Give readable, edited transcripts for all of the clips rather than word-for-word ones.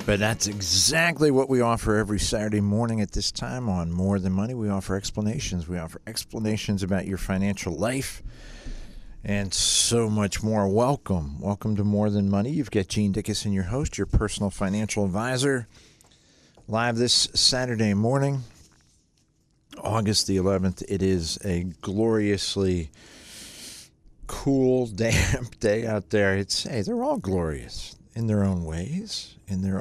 But that's exactly what we offer every Saturday morning at this time on More Than Money. We offer explanations. We offer explanations about your financial life and so much more. Welcome. Welcome to More Than Money. You've got Gene Dickinson, your host, your personal financial advisor, live this Saturday morning, August the 11th. It is a gloriously cool, damp day out there. They're all glorious in their own ways,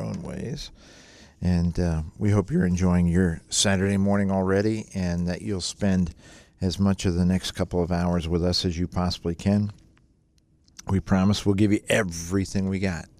And we hope you're enjoying your Saturday morning already and that you'll spend as much of the next couple of hours with us as you possibly can. We promise we'll give you everything we've got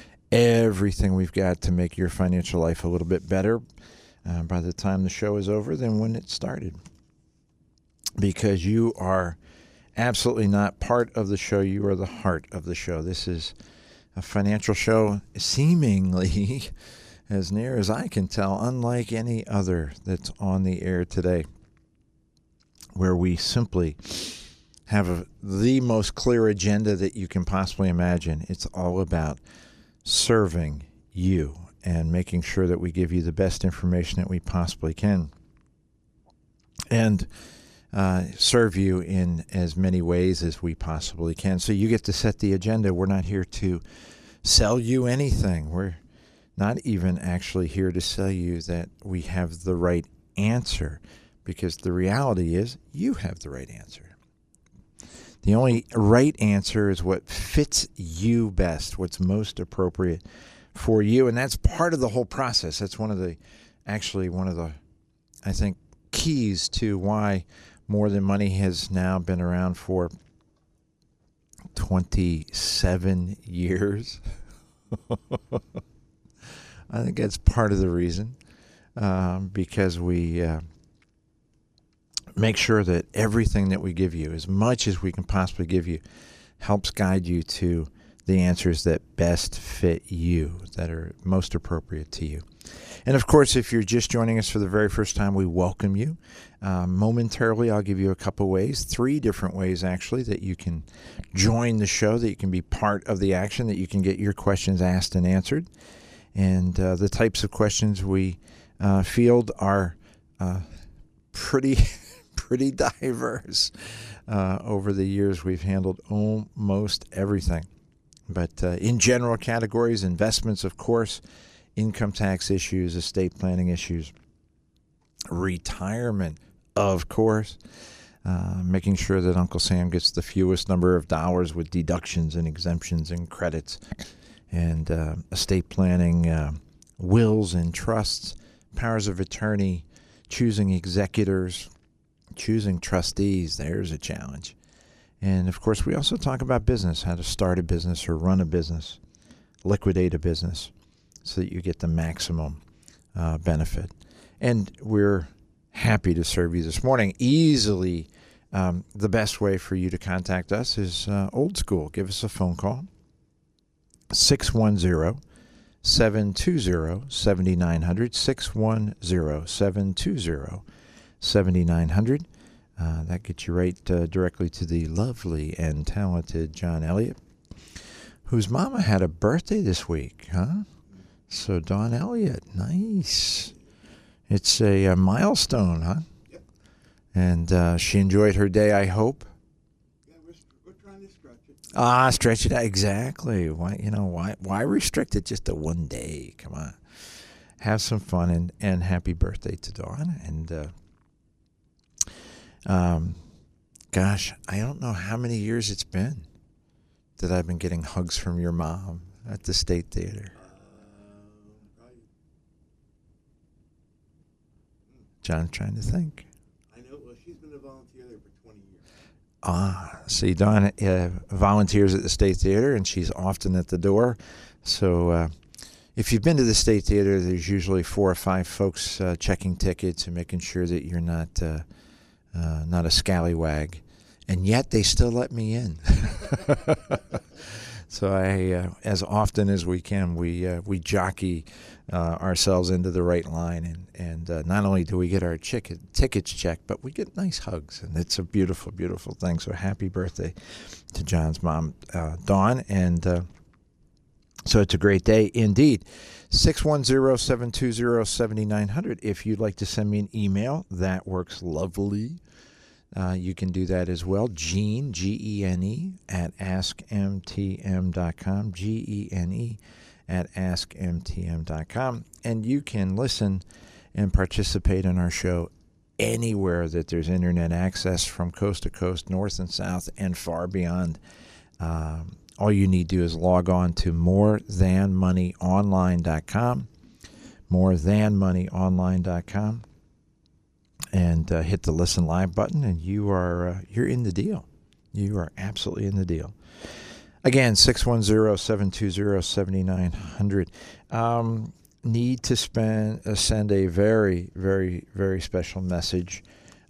to make your financial life a little bit better by the time the show is over than when it started. Because you are absolutely not part of the show. You are the heart of the show. This is a financial show seemingly, as near as I can tell, unlike any other that's on the air today, where we simply have the most clear agenda that you can possibly imagine. It's all about serving you and making sure that we give you the best information that we possibly can. And serve you in as many ways as we possibly can. So you get to set the agenda. We're not here to sell you anything. We're not even actually here to sell you that we have the right answer, because the reality is you have the right answer. The only right answer is what fits you best, what's most appropriate for you, and that's part of the whole process. That's one of the, I think, keys to why More Than Money has now been around for 27 years. I think that's part of the reason, because we make sure that everything that we give you, as much as we can possibly give you, helps guide you to the answers that best fit you, that are most appropriate to you. And of course, if you're just joining us for the very first time, we welcome you. Momentarily, I'll give you a couple ways, 3 different ways actually, that you can join the show, that you can be part of the action, that you can get your questions asked and answered. And the types of questions we field are pretty diverse. Over the years, we've handled almost everything. But in general categories, investments, of course, income tax issues, estate planning issues, retirement, of course, making sure that Uncle Sam gets the fewest number of dollars with deductions and exemptions and credits, and estate planning, wills and trusts, powers of attorney, choosing executors, choosing trustees. There's a challenge. And, of course, we also talk about business, how to start a business or run a business, liquidate a business, so that you get the maximum benefit. And we're happy to serve you this morning. Easily, the best way for you to contact us is old school. Give us a phone call, 610-720-7900, 610-720-7900. That gets you right directly to the lovely and talented John Elliott, whose mama had a birthday this week, huh? So Dawn Elliott, nice. It's a milestone, huh? Yep. And she enjoyed her day, I hope. Yeah, we're trying to stretch it. Stretch it out, exactly. Why restrict it just to one day? Come on. Have some fun, and happy birthday to Dawn. And gosh, I don't know how many years it's been that I've been getting hugs from your mom at the State Theater. Probably. John's trying to think. I know. Well, she's been a volunteer there for 20 years. See, Dawn volunteers at the State Theater, and she's often at the door. So if you've been to the State Theater, there's usually 4 or 5 folks checking tickets and making sure that you're not a scallywag. And yet they still let me in. So as often as we can, we jockey ourselves into the right line, and not only do we get our tickets checked, but we get nice hugs, and it's a beautiful, beautiful thing. So happy birthday to John's mom, Dawn, and So it's a great day indeed. 610-720-7900. If you'd like to send me an email, that works lovely. You can do that as well. Gene, Gene, at askmtm.com. Gene at askmtm.com. And you can listen and participate in our show anywhere that there's internet access, from coast to coast, north and south, and far beyond. All you need to do is log on to morethanmoneyonline.com, morethanmoneyonline.com, and hit the listen live button, and you're in the deal. You are absolutely in the deal. Again, 610-720-7900. Need to send a very, very, very special message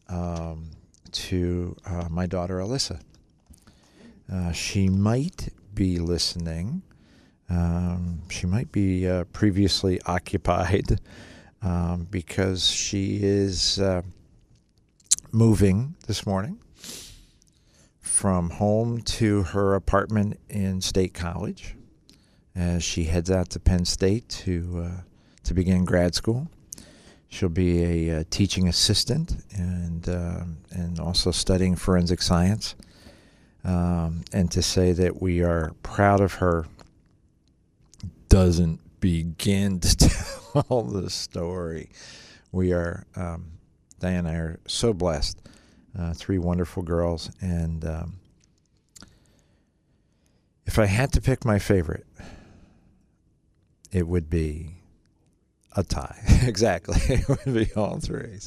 to my daughter Alyssa. She might be listening. She might be previously occupied because she is moving this morning from home to her apartment in State College as she heads out to Penn State to begin grad school. She'll be a teaching assistant and also studying forensic science. And to say that we are proud of her doesn't begin to tell the story. We are, Diane and I are so blessed. 3 wonderful girls. And if I had to pick my favorite, it would be a tie. Exactly. It would be all 3.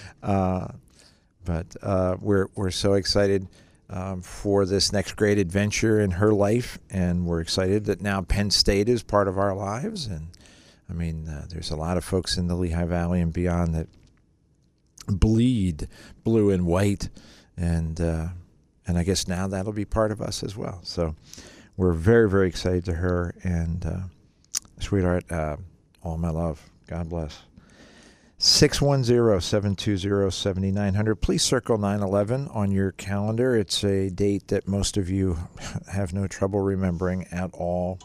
But we're so excited for this next great adventure in her life, and we're excited that now Penn State is part of our lives. And I mean, there's a lot of folks in the Lehigh Valley and beyond that bleed blue and white, and I guess now that'll be part of us as well. So we're very, very excited to her, and sweetheart, all my love. God bless. 610-720-7900. Please circle 9/11 on your calendar. It's a date that most of you have no trouble remembering at all.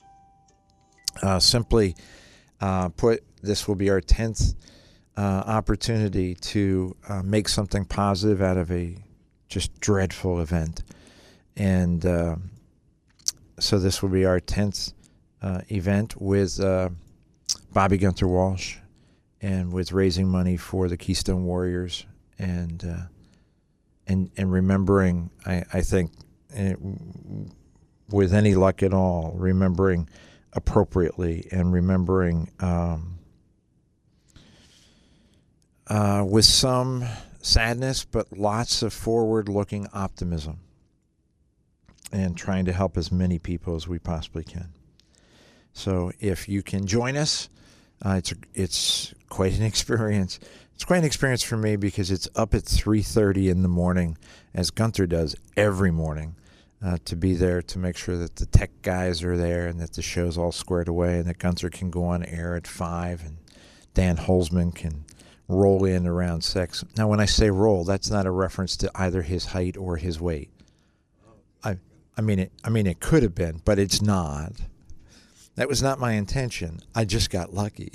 Simply put, this will be our 10th opportunity to make something positive out of a just dreadful event. And so this will be our 10th event with Bobby Gunther Walsh, and with raising money for the Keystone Warriors, and remembering, I think, with any luck at all, remembering appropriately, and remembering with some sadness, but lots of forward-looking optimism, and trying to help as many people as we possibly can. So if you can join us, it's quite an experience. It's quite an experience for me because it's up at 3:30 in the morning, as Gunther does every morning, to be there to make sure that the tech guys are there and that the show's all squared away, and that Gunther can go on air at 5 and Dan Holzman can roll in around 6. Now, when I say roll, that's not a reference to either his height or his weight. I mean it could have been, but it's not. That was not my intention. I just got lucky.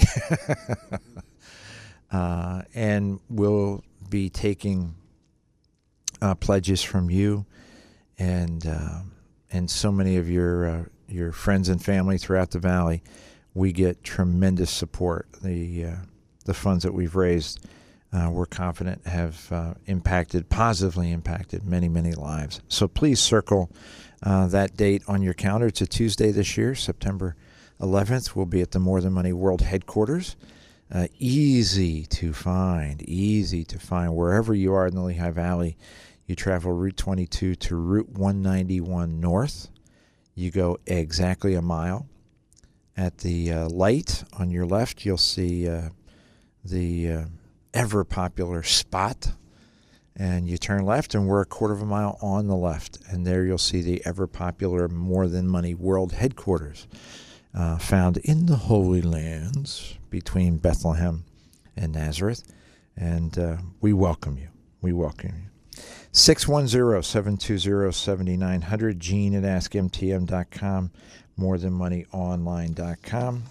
And we'll be taking pledges from you and so many of your friends and family throughout the valley. We get tremendous support. The funds that we've raised, we're confident have positively impacted many, many lives. So please circle that date on your calendar. It's a Tuesday this year, September 11th. We'll be at the More Than Money World Headquarters. Easy to find wherever you are in the Lehigh Valley. You travel Route 22 to Route 191 North. You go exactly a mile. At the light on your left, you'll see the ever-popular Spot. And you turn left, and we're a quarter of a mile on the left. And there you'll see the ever-popular More Than Money World Headquarters. Found in the Holy Lands between Bethlehem and Nazareth. And we welcome you. 610-720-7900, Gene at AskMTM.com, morethanmoneyonline.com.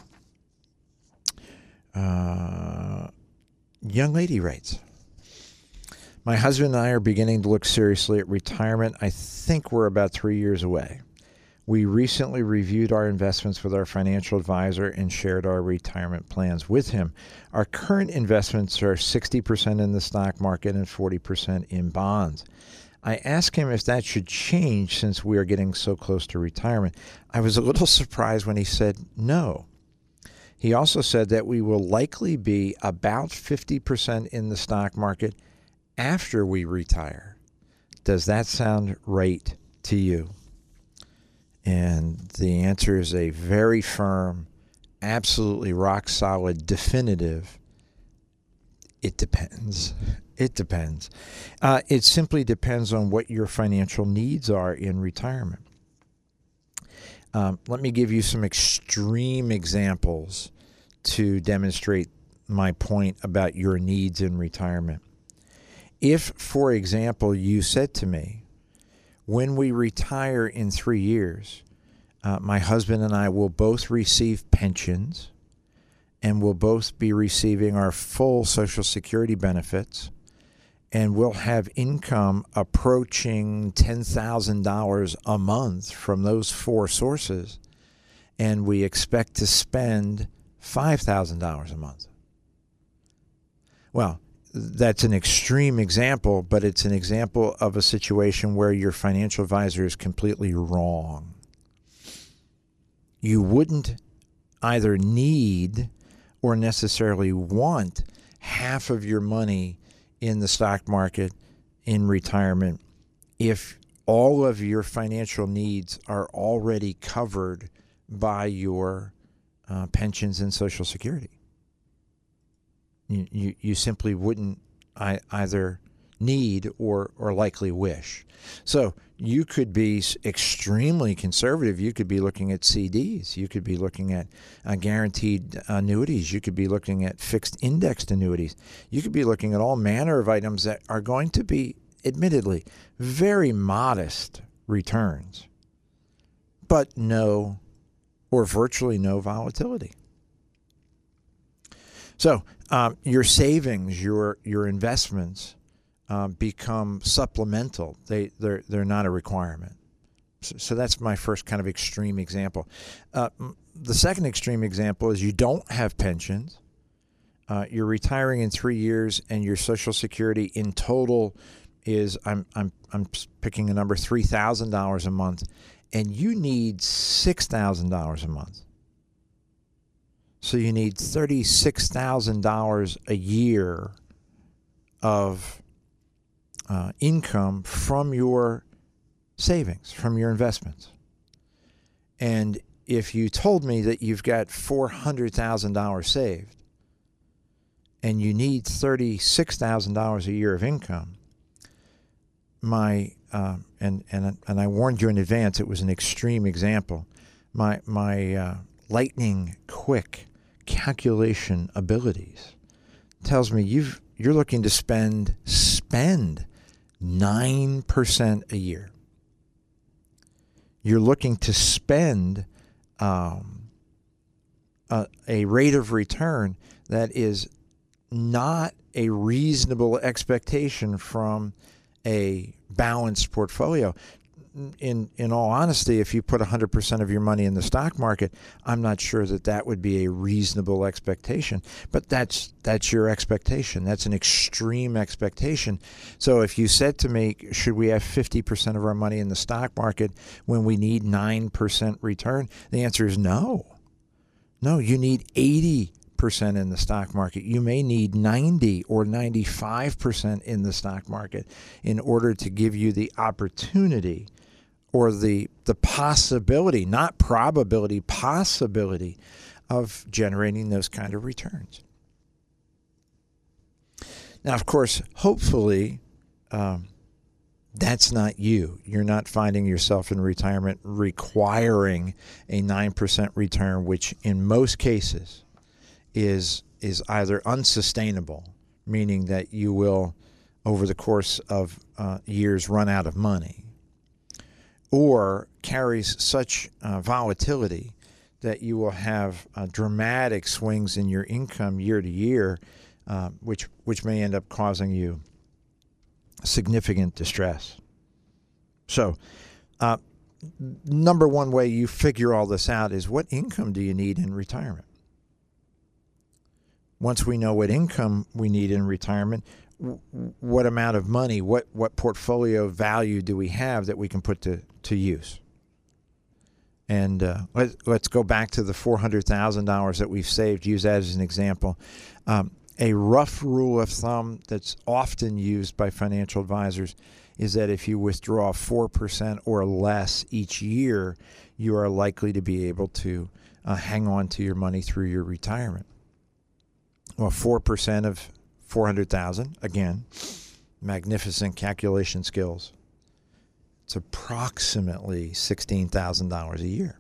Young lady writes, my husband and I are beginning to look seriously at retirement. I think we're about 3 years away. We recently reviewed our investments with our financial advisor and shared our retirement plans with him. Our current investments are 60% in the stock market and 40% in bonds. I asked him if that should change since we are getting so close to retirement. I was a little surprised when he said no. He also said that we will likely be about 50% in the stock market after we retire. Does that sound right to you? And the answer is a very firm, absolutely rock solid, definitive. It depends. It depends. It simply depends on what your financial needs are in retirement. Let me give you some extreme examples to demonstrate my point about your needs in retirement. If, for example, you said to me, when we retire in 3 years, my husband and I will both receive pensions and will both be receiving our full Social Security benefits, and we'll have income approaching $10,000 a month from those 4 sources, and we expect to spend $5,000 a month. Well, that's an extreme example, but it's an example of a situation where your financial advisor is completely wrong. You wouldn't either need or necessarily want half of your money in the stock market in retirement if all of your financial needs are already covered by your pensions and Social Security. You simply wouldn't either need or likely wish. So you could be extremely conservative. You could be looking at CDs. You could be looking at guaranteed annuities. You could be looking at fixed indexed annuities. You could be looking at all manner of items that are going to be, admittedly, very modest returns, but no or virtually no volatility. So your savings, your investments become supplemental. They're not a requirement. So that's my first kind of extreme example. The second extreme example is you don't have pensions. You're retiring in 3 years, and your Social Security in total is I'm picking a number, $3,000 a month, and you need $6,000 a month. So you need $36,000 a year of income from your savings, from your investments. And if you told me that you've got $400,000 saved and you need $36,000 a year of income, and I warned you in advance, it was an extreme example. My lightning quick calculation abilities tells me you're looking to spend 9% a year. You're looking to spend a rate of return that is not a reasonable expectation from a balanced portfolio. In all honesty, if you put 100% of your money in the stock market, I'm not sure that would be a reasonable expectation. But that's your expectation. That's an extreme expectation. So if you said to me, should we have 50% of our money in the stock market when we need 9% return? The answer is no. No, you need 80% in the stock market. You may need 90 or 95% in the stock market in order to give you the opportunity or the possibility, not probability, possibility of generating those kind of returns. Now, of course, hopefully, that's not you. You're not finding yourself in retirement requiring a 9% return, which in most cases is either unsustainable, meaning that you will, over the course of years, run out of money, or carries such volatility that you will have dramatic swings in your income year to year, which may end up causing you significant distress. So, number one way you figure all this out is, what income do you need in retirement? Once we know what income we need in retirement, what amount of money, what portfolio value do we have that we can put to use? And let's go back to the $400,000 that we've saved. Use that as an example. A rough rule of thumb that's often used by financial advisors is that if you withdraw 4% or less each year, you are likely to be able to hang on to your money through your retirement. Well, 4% of 400,000, again, magnificent calculation skills. It's approximately $16,000 a year.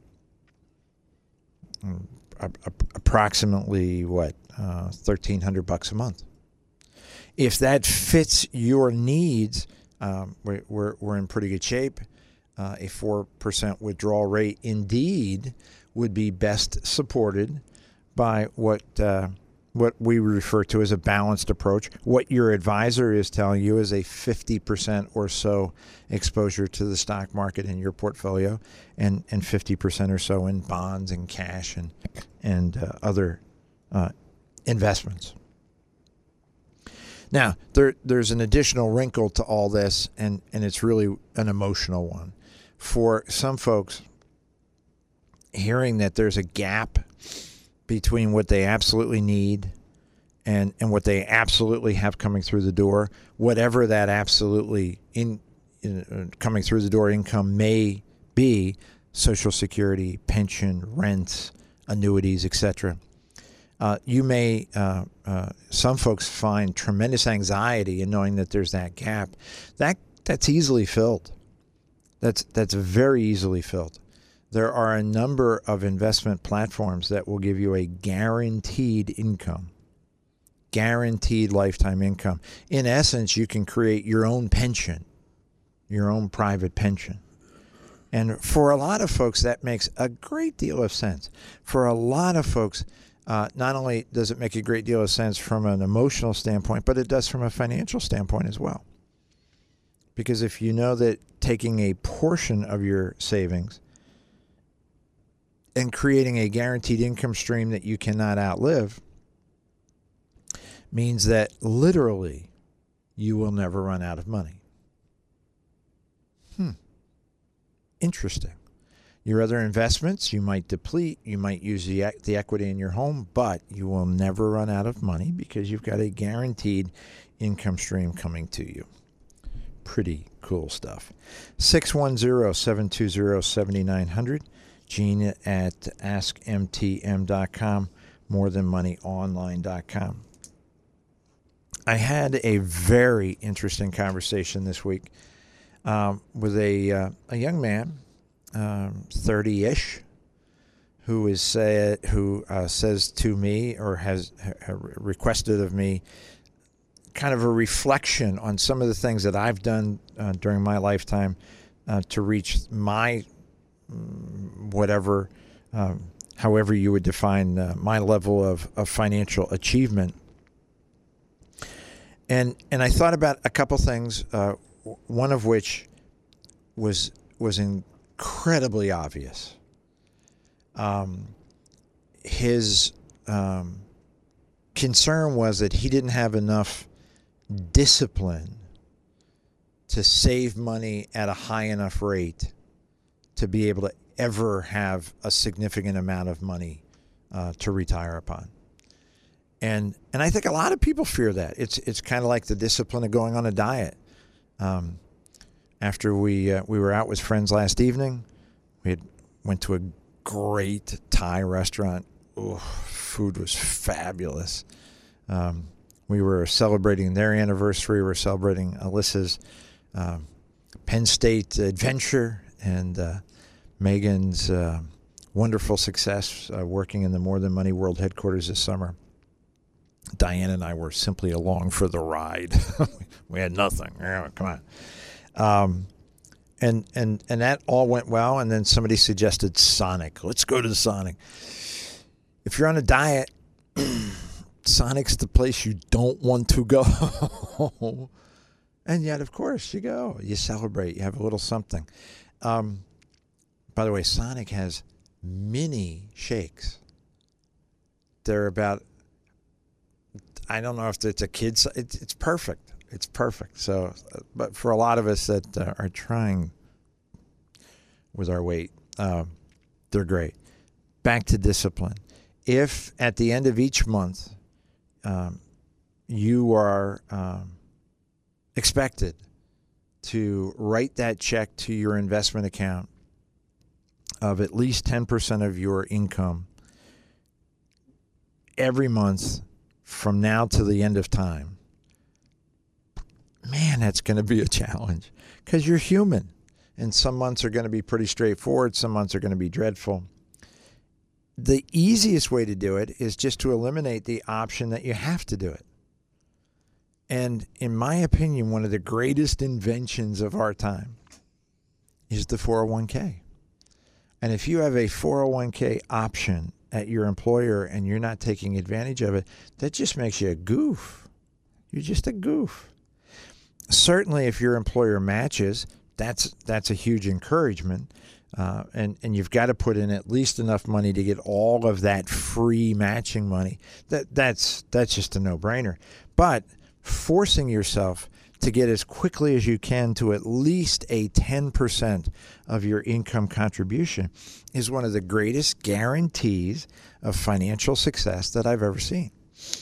Approximately what? $1,300 a month. If that fits your needs, we're in pretty good shape. A 4% withdrawal rate indeed would be best supported by what we refer to as a balanced approach. What your advisor is telling you is a 50% or so exposure to the stock market in your portfolio, and 50% or so in bonds and cash and other investments. Now, there's an additional wrinkle to all this, and it's really an emotional one. For some folks, hearing that there's a gap between what they absolutely need and what they absolutely have coming through the door, whatever that absolutely coming through the door income may be, Social Security, pension, rents, annuities, etc. You may, some folks find tremendous anxiety in knowing that there's that gap. That's easily filled. That's very easily filled. There are a number of investment platforms that will give you a guaranteed income, guaranteed lifetime income. In essence, you can create your own pension, your own private pension. And for a lot of folks, that makes a great deal of sense. For a lot of folks, not only does it make a great deal of sense from an emotional standpoint, but it does from a financial standpoint as well. Because if you know that taking a portion of your savings and creating a guaranteed income stream that you cannot outlive means that literally you will never run out of money. Interesting. Your other investments, you might deplete, you might use the equity in your home, but you will never run out of money because you've got a guaranteed income stream coming to you. Pretty cool stuff. 610-720-7900. Gene at askmtm.com, morethanmoneyonline.com. I had a very interesting conversation this week with a young man, 30-ish, who says to me, or has requested of me, kind of a reflection on some of the things that I've done during my lifetime to reach my whatever, however you would define my level of financial achievement. And I thought about a couple things, one of which was incredibly obvious. His concern was that he didn't have enough discipline to save money at a high enough rate to be able to ever have a significant amount of money to retire upon. And I think a lot of people fear that. It's kind of like the discipline of going on a diet. After we were out with friends last evening, we went to a great Thai restaurant. Oh, food was fabulous. We were celebrating their anniversary. We were celebrating Alyssa's Penn State adventure and Megan's wonderful success working in the More Than Money World headquarters this summer. Diane and I were simply along for the ride. We had nothing. Come on. And that all went well. And then somebody suggested Sonic. Let's go to Sonic. If you're on a diet, Sonic's the place you don't want to go. And yet, of course, you go. You celebrate. You have a little something. By the way, Sonic has mini shakes. They're about, I don't know if it's a kid's, it's perfect. It's perfect. So, but for a lot of us that are trying with our weight, they're great. Back to discipline. If at the end of each month, you are expected to write that check to your investment account of at least 10% of your income every month from now to the end of time, man, that's going to be a challenge because you're human. And some months are going to be pretty straightforward. Some months are going to be dreadful. The easiest way to do it is just to eliminate the option that you have to do it. And in my opinion, one of the greatest inventions of our time is the 401k. And if you have a 401k option at your employer and you're not taking advantage of it, that just makes you a goof. You're just a goof. Certainly, if your employer matches, that's a huge encouragement. And you've got to put in at least enough money to get all of that free matching money. That's just a no-brainer. But forcing yourself to get as quickly as you can to at least a 10% of your income contribution is one of the greatest guarantees of financial success that I've ever seen.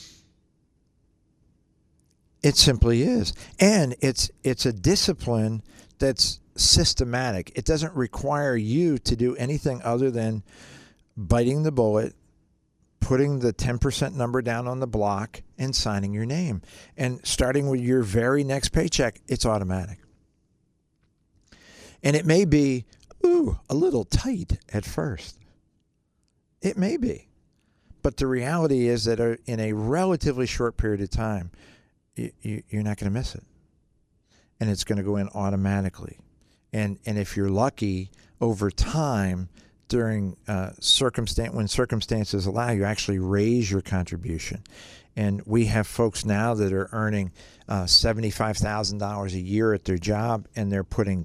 It simply is. And it's a discipline that's systematic. It doesn't require you to do anything other than biting the bullet, putting the 10% number down on the block, and signing your name. And starting with your very next paycheck, it's automatic. And it may be, a little tight at first. It may be. But the reality is that in a relatively short period of time, you're not going to miss it. And it's going to go in automatically. And if you're lucky, over time, during when circumstances allow, you actually raise your contribution. And we have folks now that are earning $75,000 a year at their job, and they're putting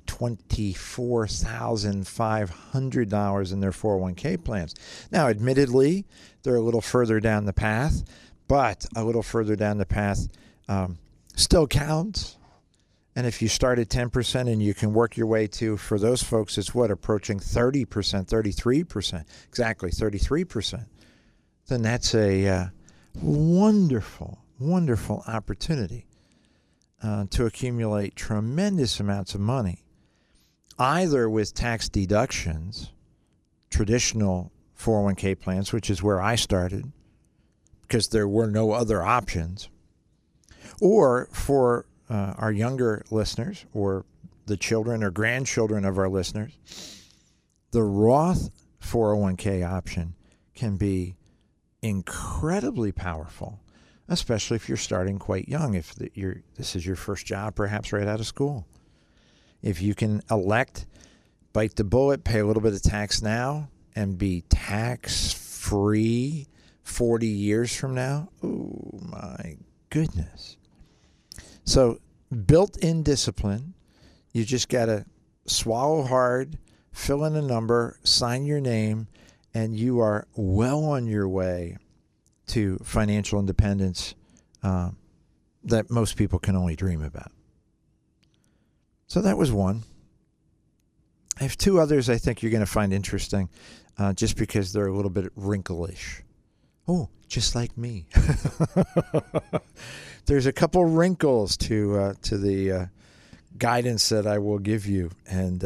$24,500 in their 401k plans. Now, admittedly, they're a little further down the path, but a little further down the path still counts. And if you start at 10% and you can work your way to, for those folks, it's approaching 30%, 33%, exactly 33%. Then that's a wonderful, wonderful opportunity to accumulate tremendous amounts of money, either with tax deductions, traditional 401k plans, which is where I started because there were no other options, or for our younger listeners or the children or grandchildren of our listeners, the Roth 401k option can be incredibly powerful, especially if you're starting quite young, if this is your first job, perhaps right out of school. If you can elect, bite the bullet, pay a little bit of tax now, and be tax-free 40 years from now, oh my goodness. So built-in discipline, you just got to swallow hard, fill in a number, sign your name, and you are well on your way to financial independence that most people can only dream about. So that was one. I have two others I think you're going to find interesting just because they're a little bit wrinklish. Oh, just like me. There's a couple wrinkles to the guidance that I will give you, and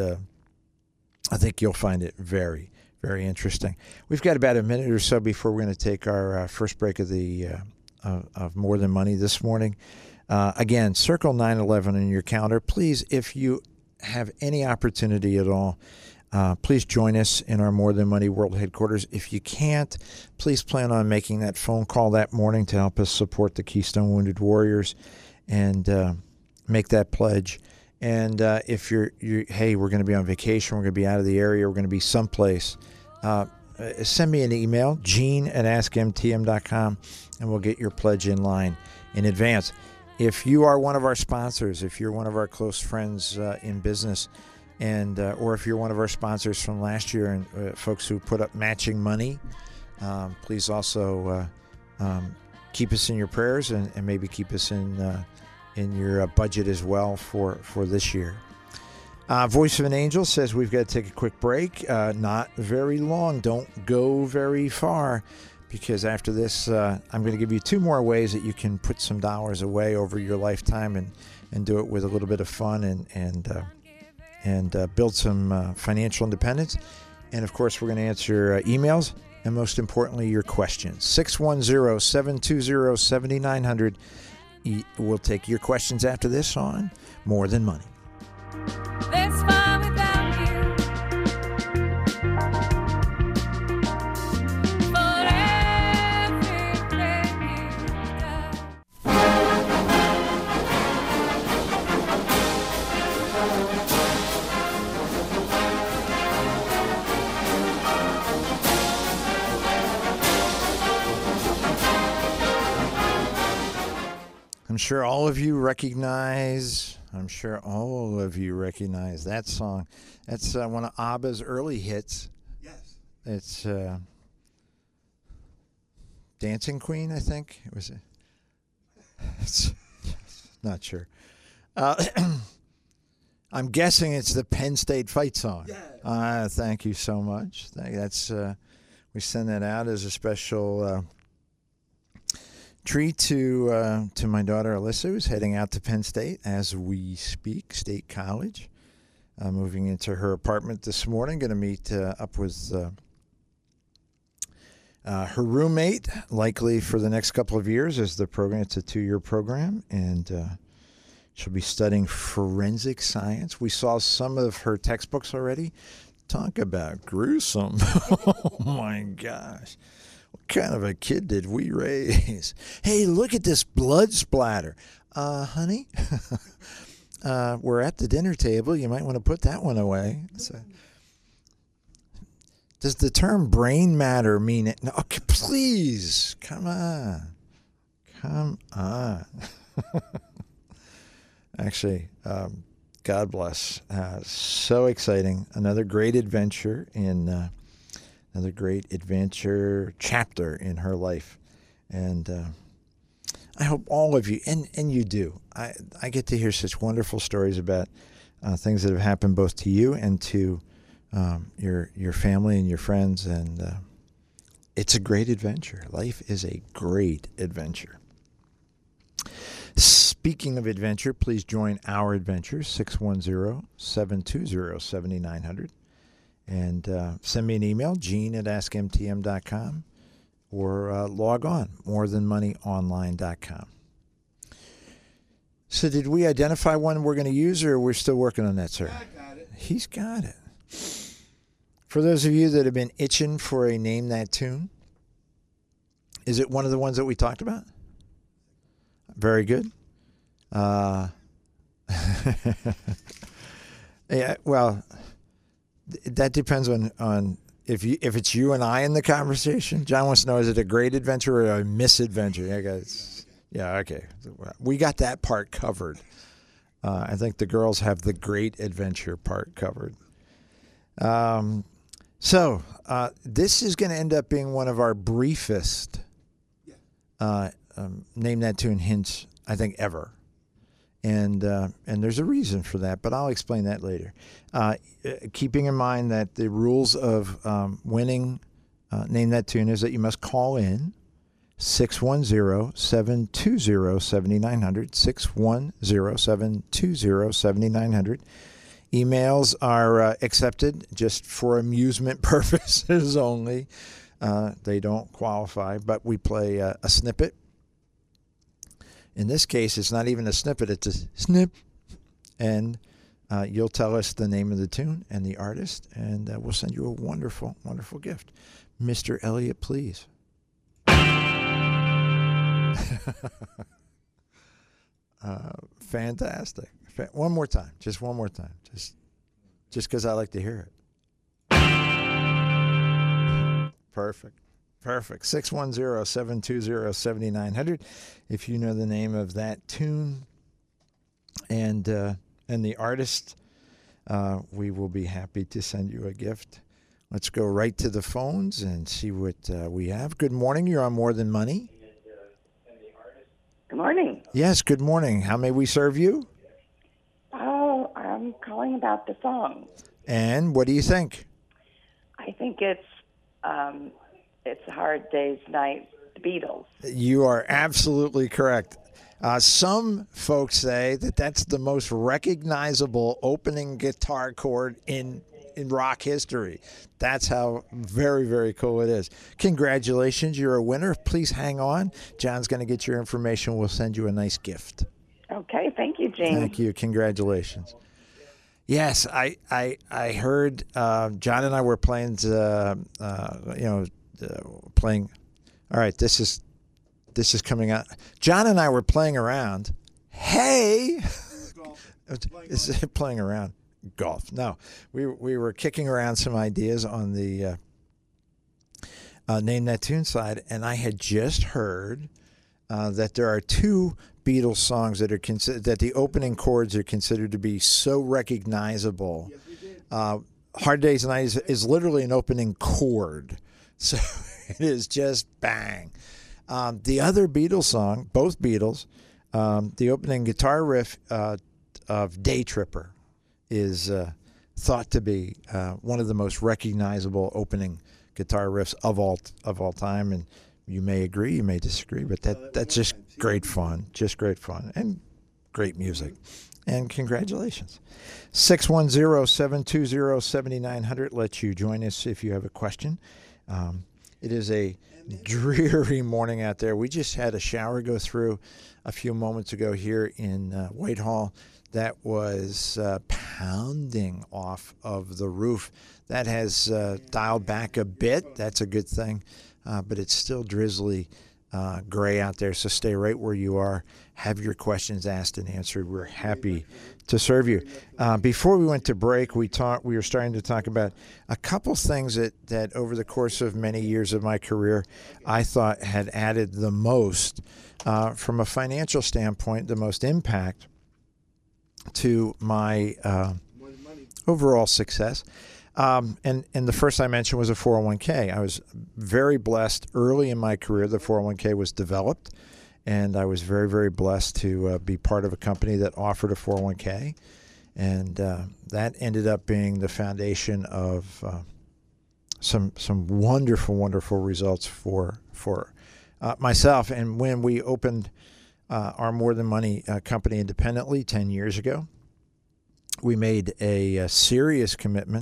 I think you'll find it very, very interesting. We've got about a minute or so before we're going to take our first break of of More Than Money this morning. Again, circle 911 in your calendar. Please, if you have any opportunity at all, please join us in our More Than Money World Headquarters. If you can't, please plan on making that phone call that morning to help us support the Keystone Wounded Warriors and make that pledge. And if hey, we're going to be on vacation, we're going to be out of the area, we're going to be someplace, send me an email, gene@askmtm.com, and we'll get your pledge in line in advance. If you are one of our sponsors, if you're one of our close friends in business, and or if you're one of our sponsors from last year and folks who put up matching money, please also keep us in your prayers and maybe keep us in your budget as well for this year. Voice of an Angel says we've got to take a quick break. Not very long. Don't go very far, because after this, I'm going to give you 2 more ways that you can put some dollars away over your lifetime and do it with a little bit of fun and build some financial independence. And, of course, we're going to answer emails and, most importantly, your questions. 610-720-7900. We'll take your questions after this on More Than Money. This far without you. For everything you've done. I'm sure all of you recognize that song. That's one of ABBA's early hits. Yes. It's Dancing Queen, I think. It was. It's not sure. I'm guessing it's the Penn State fight song. Yeah. Thank you so much. That's we send that out as a special treat to my daughter Alyssa, who's heading out to Penn State as we speak, State College. Moving into her apartment this morning, going to meet up with her roommate, likely for the next couple of years as the program. It's a 2-year program, and she'll be studying forensic science. We saw some of her textbooks already. Talk about gruesome. Oh, my gosh. What kind of a kid did we raise? Hey, look at this blood splatter. Honey, we're at the dinner table. You might want to put that one away. So, does the term brain matter mean it? No, okay, please. Come on. Actually, God bless. So exciting. Another great adventure in... Another great adventure chapter in her life. And I hope all of you, and you do, I get to hear such wonderful stories about things that have happened both to you and to your family and your friends. And it's a great adventure. Life is a great adventure. Speaking of adventure, please join our adventure, 610-720-7900. And send me an email, gene@askmtm.com, or log on, morethanmoneyonline.com. So did we identify one we're going to use, or we're still working on that, sir? I got it. He's got it. For those of you that have been itching for a Name That Tune, is it one of the ones that we talked about? Very good. Yeah, well... That depends on if it's you and I in the conversation. John wants to know, is it a great adventure or a misadventure? Yeah, okay. We got that part covered. I think the girls have the great adventure part covered. So this is going to end up being one of our briefest Name That Tune hints, I think, ever. And there's a reason for that, but I'll explain that later. Keeping in mind that the rules of winning Name That Tune is that you must call in 610-720-7900, 610-720-7900. Emails are accepted just for amusement purposes only. They don't qualify, but we play a snippet. In this case, it's not even a snippet, it's a snip. And you'll tell us the name of the tune and the artist, and we'll send you a wonderful, wonderful gift. Mr. Elliott, please. Fantastic. One more time. Just one more time. Just because I like to hear it. Perfect. 610-720-7900. If you know the name of that tune and the artist, we will be happy to send you a gift. Let's go right to the phones and see what we have. Good morning. You're on More Than Money. Good morning. Yes, good morning. How may we serve you? Oh, I'm calling about the song. And what do you think? I think it's a Hard Day's Night, the Beatles. You are absolutely correct. Some folks say that that's the most recognizable opening guitar chord in rock history. That's how very, very cool it is. Congratulations, you're a winner. Please hang on. John's going to get your information. We'll send you a nice gift. Okay, thank you, Gene. Thank you. Congratulations. Yes, I heard John and I were playing, playing. All right, this is coming out. John and I were playing around. Hey, playing around. Golf. No, we were kicking around some ideas on the Name That Tune side, and I had just heard that there are two Beatles songs that are that the opening chords are considered to be so recognizable. Hard Day's Night is literally an opening chord, so it is just bang. The other Beatles song, both Beatles, the opening guitar riff of Day Tripper is thought to be one of the most recognizable opening guitar riffs of all time. And you may agree, you may disagree, but that's just great fun, and great music. And congratulations. 610-720-7900 lets you join us if you have a question. It is a dreary morning out there. We just had a shower go through a few moments ago here in Whitehall. That was pounding off of the roof. That has dialed back a bit. That's a good thing. But it's still drizzly gray out there, so stay right where you are. Have your questions asked and answered. We're happy to serve you. Before we went to break, we were starting to talk about a couple things that over the course of many years of my career, I thought had added the most, from a financial standpoint, the most impact to my overall success. And the first I mentioned was a 401k. I was very blessed early in my career. The 401k was developed, and I was very, very blessed to be part of a company that offered a 401k. And that ended up being the foundation of some wonderful, wonderful results for myself. And when we opened our More Than Money company independently 10 years ago, we made a serious commitment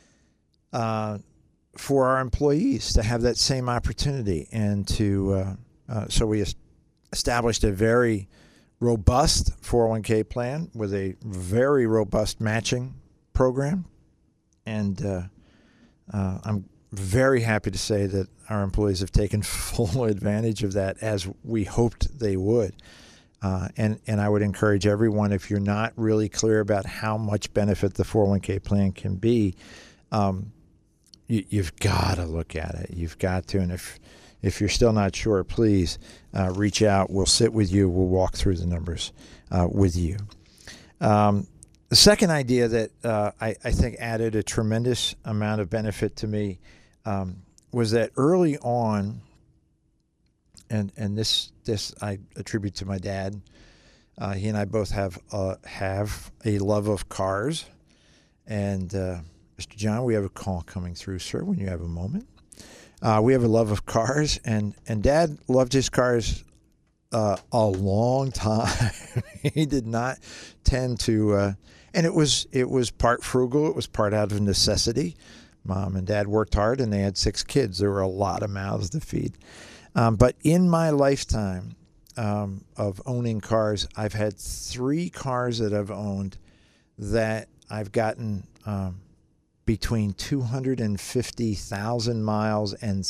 for our employees to have that same opportunity, and so we established a very robust 401k plan with a very robust matching program, and I'm very happy to say that our employees have taken full advantage of that, as we hoped they would. And I would encourage everyone, if you're not really clear about how much benefit the 401k plan can be, you've got to look at it. You've got to. And if you're still not sure, please reach out. We'll sit with you. We'll walk through the numbers with you. The second idea that I think added a tremendous amount of benefit to me was that early on, and this I attribute to my dad. He and I both have a love of cars. And Mr. John, we have a call coming through, sir, when you have a moment. We have a love of cars, and Dad loved his cars a long time. He did not tend to, and it was part frugal. It was part out of necessity. Mom and Dad worked hard, and they had 6 kids. There were a lot of mouths to feed. But in my lifetime of owning cars, I've had 3 cars that I've owned that I've gotten between 250,000 miles and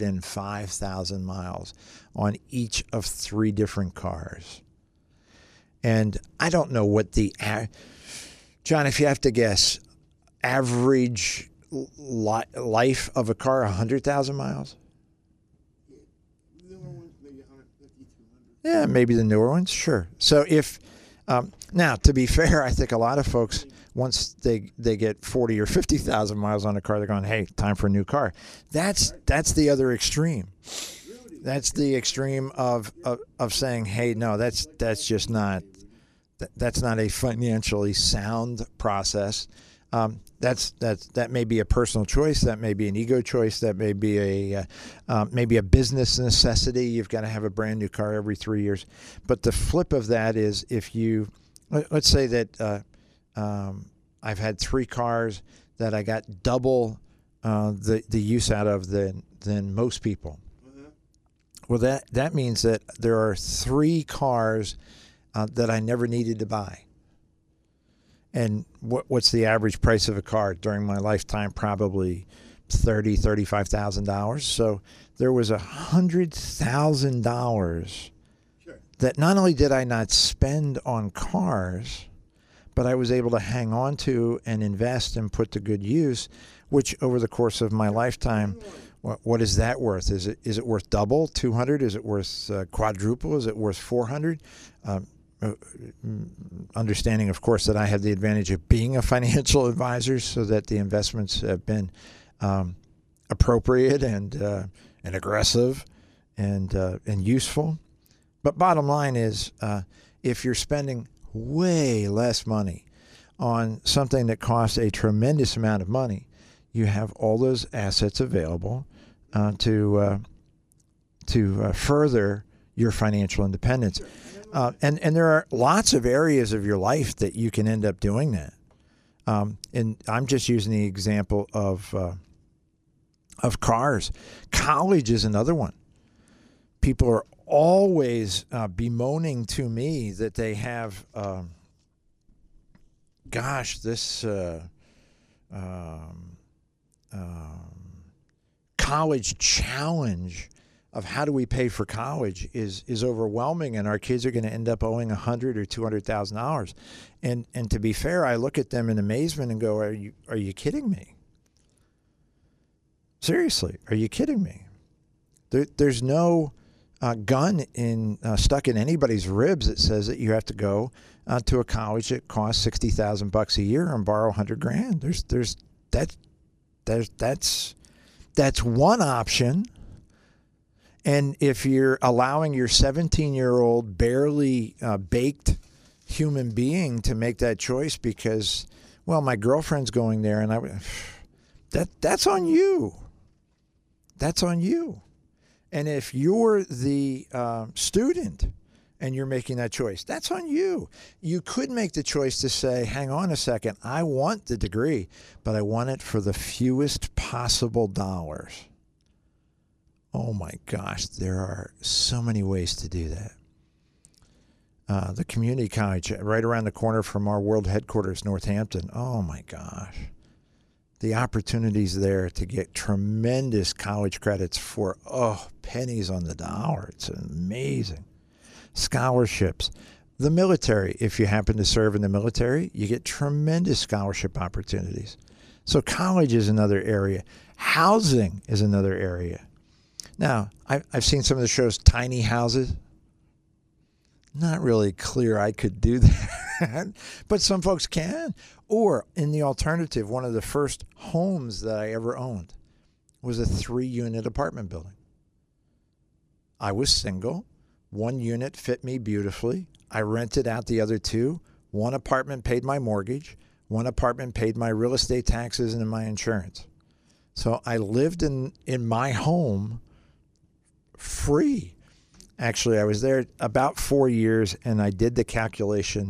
305,000 miles on each of 3 different cars. And I don't know what John, if you have to guess, average life of a car, 100,000 miles? Newer ones, maybe 150, 200. Yeah, maybe the newer ones, sure. So if now, to be fair, I think a lot of folks, once they get 40 or 50,000 miles on a car, they're going, "Hey, time for a new car." That's the other extreme. That's the extreme of saying, "Hey, no, that's just not that's not a financially sound process." That may be a personal choice. That may be an ego choice. That may be maybe a business necessity. You've got to have a brand new car every 3 years. But the flip of that is, if you, let's say that I've had 3 cars that I got double the use out of than most people. Well, that means that there are 3 cars that I never needed to buy. And what's the average price of a car during my lifetime? Probably $35,000. So there was $100,000 that not only did I not spend on cars, but I was able to hang on to and invest and put to good use, which over the course of my lifetime, what is that worth? Is it worth double, 200? Is it worth quadruple? Is it worth 400? Understanding, of course, that I have the advantage of being a financial advisor, so that the investments have been appropriate and aggressive and useful. But bottom line is, if you're spending way less money on something that costs a tremendous amount of money, you have all those assets available to further your financial independence. And there are lots of areas of your life that you can end up doing that. And I'm just using the example of cars. College is another one. People are always bemoaning to me that they have, this college challenge of how do we pay for college is overwhelming, and our kids are going to end up owing $100,000 or $200,000. And to be fair, I look at them in amazement and go, "Are you kidding me? Seriously, are you kidding me?" There's no gun stuck in anybody's ribs that says that you have to go to a college that costs $60,000 a year and borrow $100,000. That's one option. And if you're allowing your 17-year-old barely baked human being to make that choice because, well, my girlfriend's going there, and that's on you. That's on you. And if you're the student and you're making that choice, that's on you. You could make the choice to say, "Hang on a second, I want the degree, but I want it for the fewest possible dollars." Oh my gosh, there are so many ways to do that. The community college right around the corner from our world headquarters, Northampton. Oh my gosh. The opportunities there to get tremendous college credits for, pennies on the dollar. It's amazing. Scholarships. The military, if you happen to serve in the military, you get tremendous scholarship opportunities. So college is another area. Housing is another area. Now, I've seen some of the shows, tiny houses. Not really clear I could do that, but some folks can. Or in the alternative, one of the first homes that I ever owned was a 3-unit apartment building. I was single. 1 unit fit me beautifully. I rented out the other 2. 1 apartment paid my mortgage. 1 apartment paid my real estate taxes and my insurance. So I lived in my home free. Actually, I was there about 4 years, and I did the calculation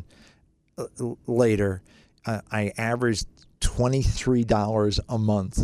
later. I averaged $23 a month.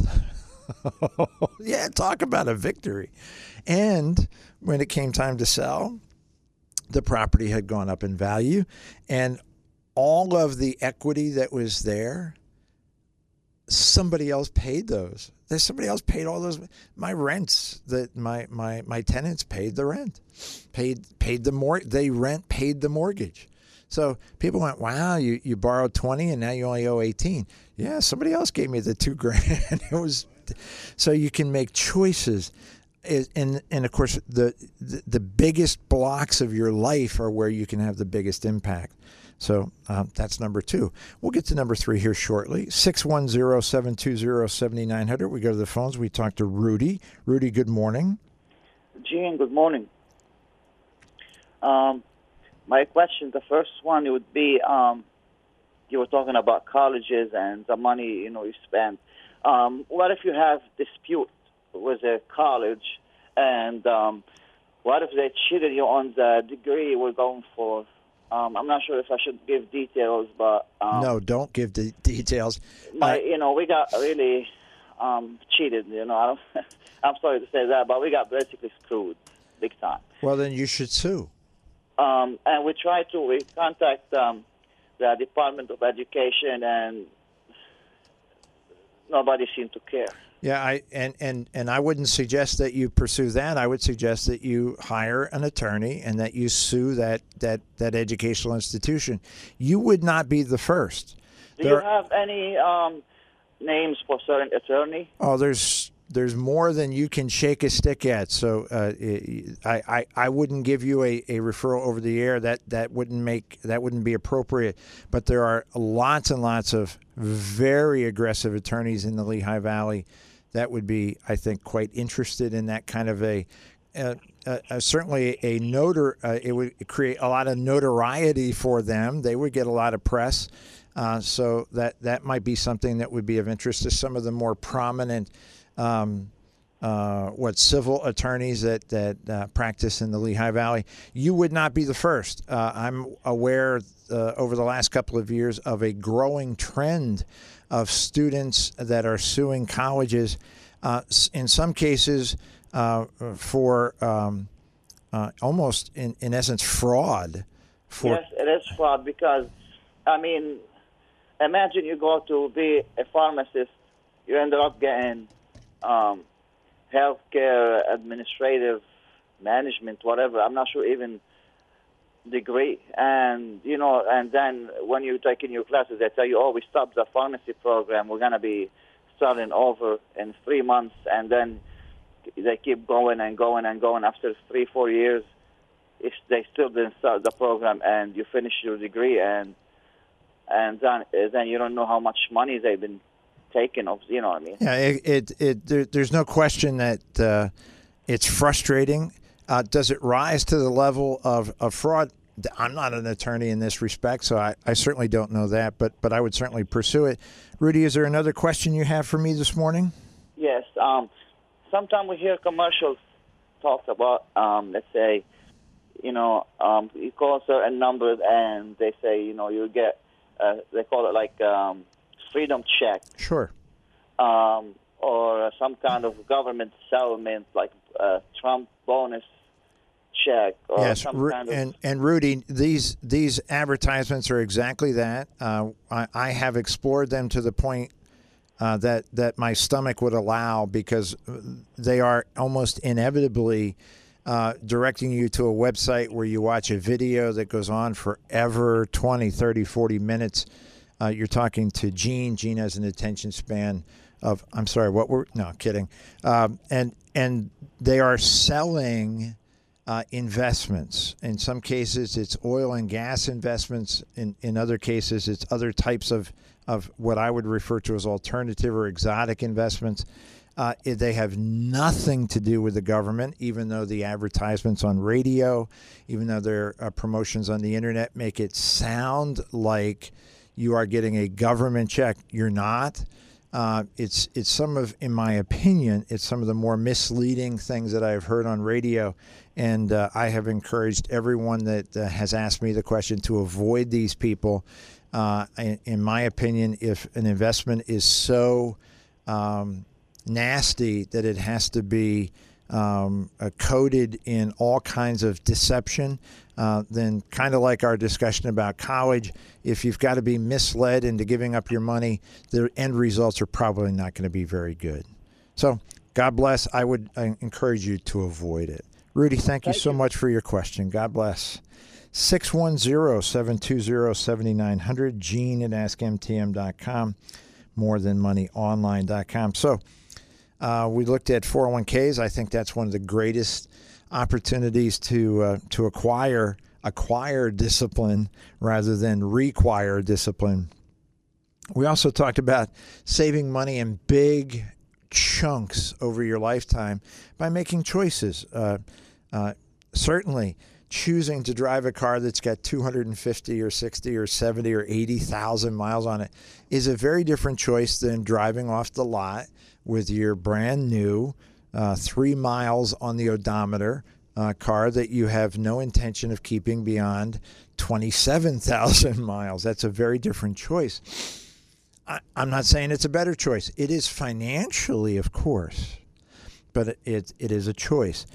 Yeah, talk about a victory. And when it came time to sell, the property had gone up in value, and all of the equity that was there, somebody else paid those. Somebody else paid all those. My rents, that my tenants paid the rent, paid the mortgage. Paid the mortgage. So people went, wow, you borrowed 20 and now you only owe 18. Yeah, somebody else gave me the $2,000. It was, so you can make choices. And of course, the biggest blocks of your life are where you can have the biggest impact. So that's number 2. We'll get to number 3 here shortly. 610-720-7900. We go to the phones. We talk to Rudy. Rudy, good morning. Gene, good morning. My question, the first one, it would be, you were talking about colleges and the money, you spend. What if you have dispute with a college, and what if they cheated you on the degree we're going for? I'm not sure if I should give details, but no, don't give the details. We got really cheated. I don't, I'm sorry to say that, but we got basically screwed big time. Well, then you should sue. And we contact the Department of Education, and nobody seemed to care. Yeah, and I wouldn't suggest that you pursue that. I would suggest that you hire an attorney and that you sue that educational institution. You would not be the first. Do you have any names for certain attorney? Oh, there's more than you can shake a stick at. So I wouldn't give you a referral over the air. That wouldn't be appropriate. But there are lots and lots of very aggressive attorneys in the Lehigh Valley that would be, I think, quite interested in that kind of certainly a it would create a lot of notoriety for them. They would get a lot of press. So that might be something that would be of interest to some of the more prominent civil attorneys that practice in the Lehigh Valley. You would not be the first. I'm aware over the last couple of years of a growing trend of students that are suing colleges, in some cases for almost in essence fraud. Yes, it is fraud because, imagine you go to be a pharmacist, you ended up getting healthcare, administrative, management, whatever. I'm not sure even degree. And, and then when you take in your classes, they tell you, we stopped the pharmacy program. We're going to be starting over in 3 months. And then they keep going and going and going. After 3-4 years, if they still didn't start the program and you finish your degree, and then you don't know how much money they've been taken of, you know what I mean? Yeah, there's no question that it's frustrating. Does it rise to the level of fraud? I'm not an attorney in this respect, so I certainly don't know that, but I would certainly pursue it. Rudy, is there another question you have for me this morning? Yes. Sometimes we hear commercials talk about, let's say, you call certain numbers and they say, you get, they call it like freedom check. Sure. Or some kind of government settlement like Trump bonus check. Or yes, some kind of... and Rudy, these advertisements are exactly that. I have explored them to the point that my stomach would allow, because they are almost inevitably directing you to a website where you watch a video that goes on forever, 20, 30, 40 minutes. You're talking to Gene. Gene has an attention span of, I'm sorry, no, kidding. And they are selling investments. In some cases, it's oil and gas investments. In other cases, it's other types of what I would refer to as alternative or exotic investments. They have nothing to do with the government, even though the advertisements on radio, even though their promotions on the internet make it sound like you are getting a government check. You're not. It's some of, in my opinion, it's some of the more misleading things that I've heard on radio. And I have encouraged everyone that has asked me the question to avoid these people. In my opinion, if an investment is so nasty that it has to be coded in all kinds of deception, then kind of like our discussion about college, if you've got to be misled into giving up your money, the end results are probably not going to be very good. So God bless. I would encourage you to avoid it. Rudy, thank you so much for your question. God bless. 610-720-7900, Gene at AskMTM.com, morethanmoneyonline.com. So we looked at 401ks. I think that's one of the greatest opportunities to acquire discipline rather than require discipline. We also talked about saving money in big chunks over your lifetime by making choices. Certainly, choosing to drive a car that's got 250 or 60 or 70 or 80,000 miles on it is a very different choice than driving off the lot with your brand new 3 miles on the odometer car that you have no intention of keeping beyond 27,000 miles. That's a very different choice. I'm not saying it's a better choice. It is financially, of course, but it is a choice.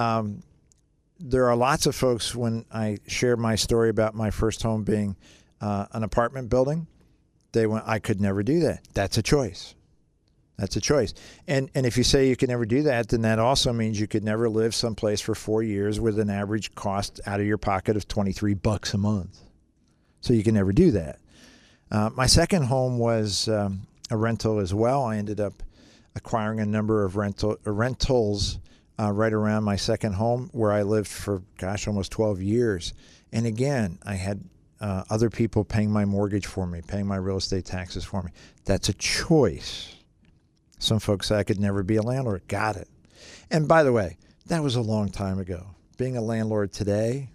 There are lots of folks, when I share my story about my first home being an apartment building, they went, I could never do that. That's a choice. That's a choice. And if you say you can never do that, then that also means you could never live someplace for 4 years with an average cost out of your pocket of $23 a month. So you can never do that. My second home was a rental as well. I ended up acquiring a number of rentals right around my second home, where I lived for, almost 12 years. And again, I had other people paying my mortgage for me, paying my real estate taxes for me. That's a choice. Some folks say I could never be a landlord. Got it. And by the way, that was a long time ago. Being a landlord today,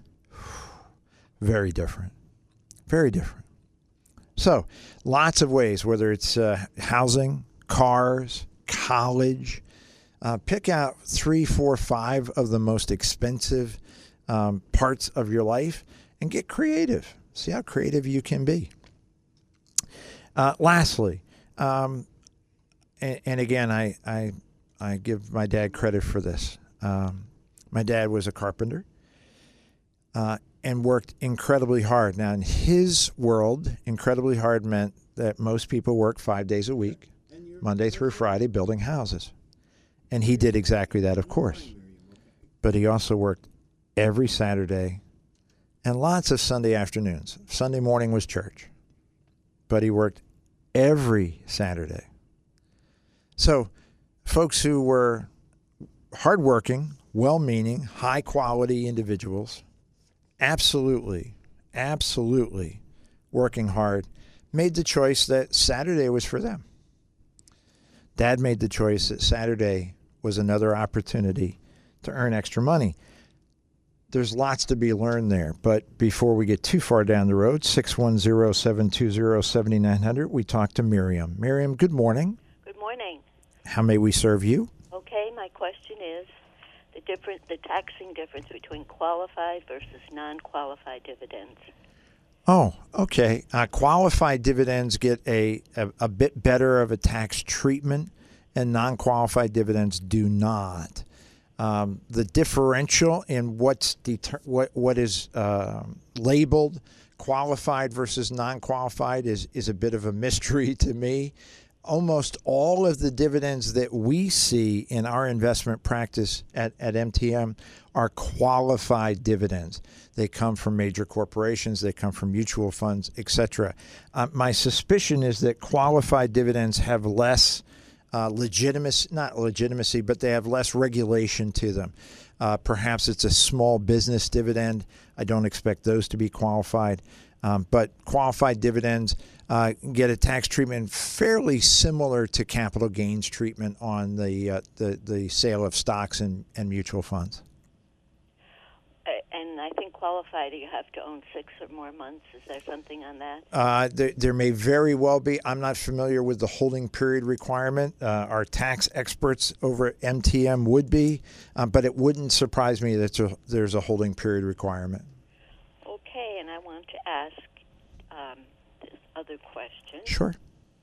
very different. Very different. So, lots of ways, whether it's housing, cars, college. Pick out 3, 4, 5 of the most expensive parts of your life and get creative. See how creative you can be. Lastly, and again, I give my dad credit for this. My dad was a carpenter and worked incredibly hard. Now, in his world, incredibly hard meant that most people work 5 days a week, Monday through Friday, building houses. And he did exactly that, of course. But he also worked every Saturday and lots of Sunday afternoons. Sunday morning was church. But he worked every Saturday. So folks who were hardworking, well-meaning, high-quality individuals, absolutely working hard, made the choice that Saturday was for them. Dad made the choice that Saturday was another opportunity to earn extra money. There's lots to be learned there, but before we get too far down the road, 610-720-7900, we talk to Miriam. Miriam, good morning. Good morning. How may we serve you? Okay, my question is the taxing difference between qualified versus non-qualified dividends. Oh, okay. Qualified dividends get a bit better of a tax treatment, and non-qualified dividends do not. The differential in what is labeled qualified versus non-qualified is a bit of a mystery to me. Almost all of the dividends that we see in our investment practice at MTM are qualified dividends. They come from major corporations, they come from mutual funds, etc. My suspicion is that qualified dividends have less legitimacy, but they have less regulation to them. Perhaps it's a small business dividend. I don't expect those to be qualified. But qualified dividends get a tax treatment fairly similar to capital gains treatment on the sale of stocks and mutual funds. And I think qualified, you have to own 6 or more months. Is there something on that? There may very well be. I'm not familiar with the holding period requirement. Our tax experts over at MTM would be, but it wouldn't surprise me that there's a holding period requirement. Okay, and I want to ask this other question. Sure.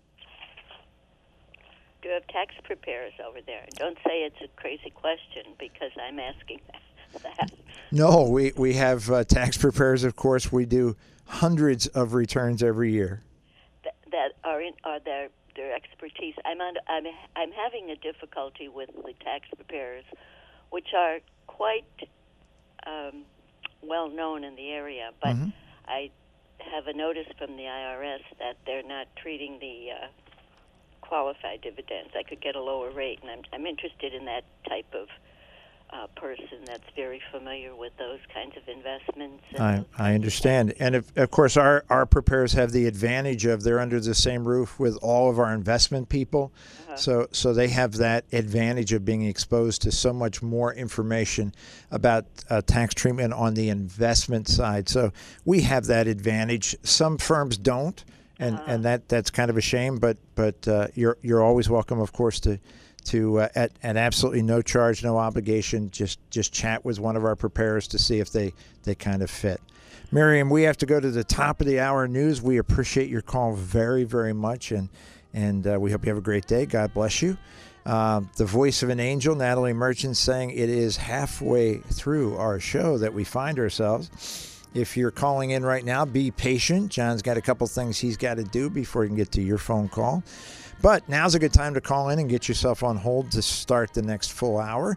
Do you have tax preparers over there? Don't say it's a crazy question because I'm asking that. No, we have tax preparers, of course. We do hundreds of returns every year. That are their expertise. I'm having a difficulty with the tax preparers, which are quite well known in the area, but I have a notice from the IRS that they're not treating the qualified dividends. I could get a lower rate, and I'm interested in that type of person that's very familiar with those kinds of investments. I understand. And of course, our preparers have the advantage of they're under the same roof with all of our investment people. So they have that advantage of being exposed to so much more information about tax treatment on the investment side. So we have that advantage. Some firms don't, and that's kind of a shame. But you're always welcome, of course, to at absolutely no charge, no obligation, just chat with one of our preparers to see if they kind of fit. Miriam, we have to go to the top of the hour news. We appreciate your call very, very much, and we hope you have a great day. God bless you. The voice of an angel, Natalie Merchant, saying it is halfway through our show that we find ourselves. If you're calling in right now, be patient. John's got a couple things he's got to do before he can get to your phone call. But now's a good time to call in and get yourself on hold to start the next full hour,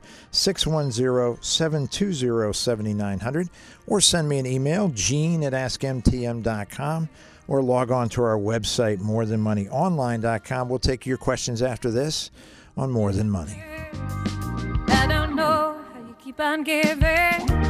610-720-7900, or send me an email, gene@askmtm.com, or log on to our website, morethanmoneyonline.com. We'll take your questions after this on More Than Money. I don't know how you keep on giving.